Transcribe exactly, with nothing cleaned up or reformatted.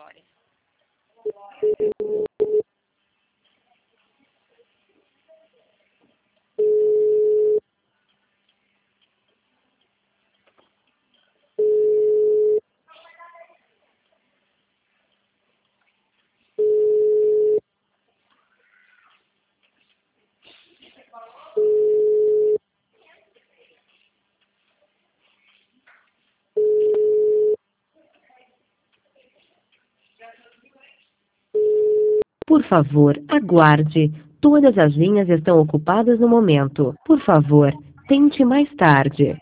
horas. Por favor, aguarde. Todas as linhas estão ocupadas no momento. Por favor, tente mais tarde.